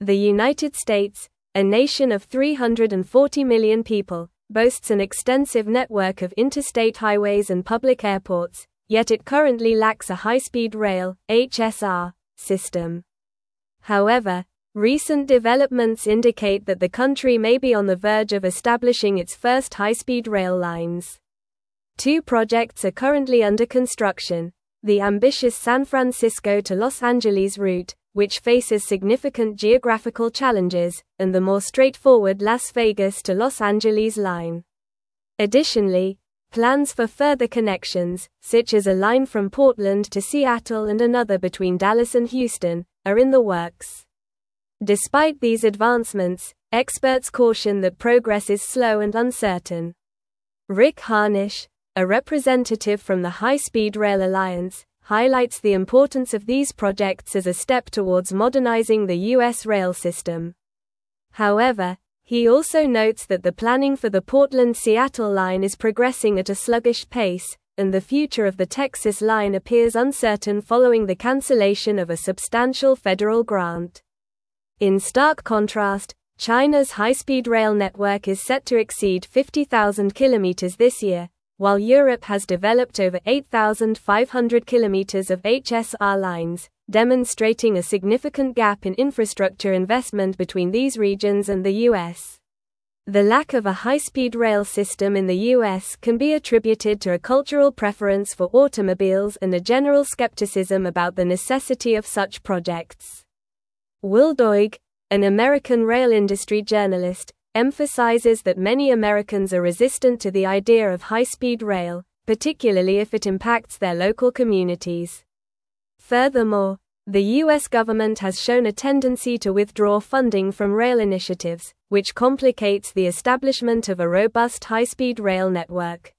The United States, a nation of 340 million people, boasts an extensive network of interstate highways and public airports, yet it currently lacks a high-speed rail (HSR) system. However, recent developments indicate that the country may be on the verge of establishing its first high-speed rail lines. Two projects are currently under construction: the ambitious San Francisco to Los Angeles route, which faces significant geographical challenges, and the more straightforward Las Vegas to Los Angeles line. Additionally, plans for further connections, such as a line from Portland to Seattle and another between Dallas and Houston, are in the works. Despite these advancements, experts caution that progress is slow and uncertain. Rick Harnisch, a representative from the High Speed Rail Alliance, highlights the importance of these projects as a step towards modernizing the U.S. rail system. However, he also notes that the planning for the Portland-Seattle line is progressing at a sluggish pace, and the future of the Texas line appears uncertain following the cancellation of a substantial federal grant. In stark contrast, China's high-speed rail network is set to exceed 50,000 kilometers this year, while Europe has developed over 8,500 kilometers of HSR lines, demonstrating a significant gap in infrastructure investment between these regions and the U.S. The lack of a high-speed rail system in the U.S. can be attributed to a cultural preference for automobiles and a general skepticism about the necessity of such projects. Will Doig, an American rail industry journalist, emphasizes that many Americans are resistant to the idea of high-speed rail, particularly if it impacts their local communities. Furthermore, the U.S. government has shown a tendency to withdraw funding from rail initiatives, which complicates the establishment of a robust high-speed rail network.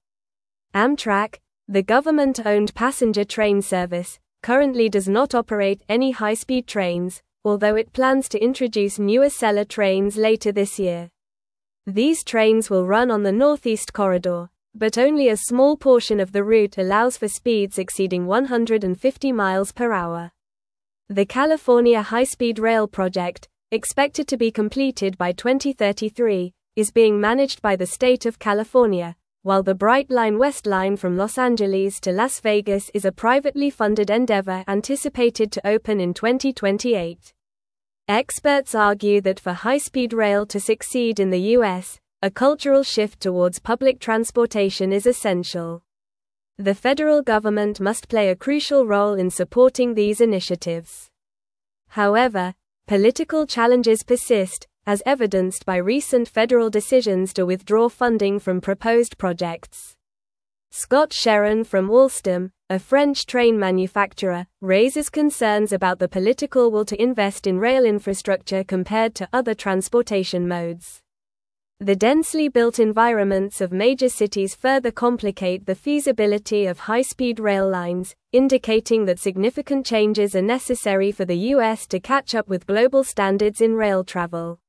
Amtrak, the government-owned passenger train service, currently does not operate any high-speed trains, although it plans to introduce new Acela trains later this year. These trains will run on the Northeast Corridor, but only a small portion of the route allows for speeds exceeding 150 miles per hour. The California High-Speed Rail project, expected to be completed by 2033, is being managed by the state of California, while the Brightline West line from Los Angeles to Las Vegas is a privately funded endeavor anticipated to open in 2028. Experts argue that for high-speed rail to succeed in the U.S., a cultural shift towards public transportation is essential. The federal government must play a crucial role in supporting these initiatives. However, political challenges persist, as evidenced by recent federal decisions to withdraw funding from proposed projects. Scott Sheron from Alstom, a French train manufacturer, raises concerns about the political will to invest in rail infrastructure compared to other transportation modes. The densely built environments of major cities further complicate the feasibility of high-speed rail lines, indicating that significant changes are necessary for the U.S. to catch up with global standards in rail travel.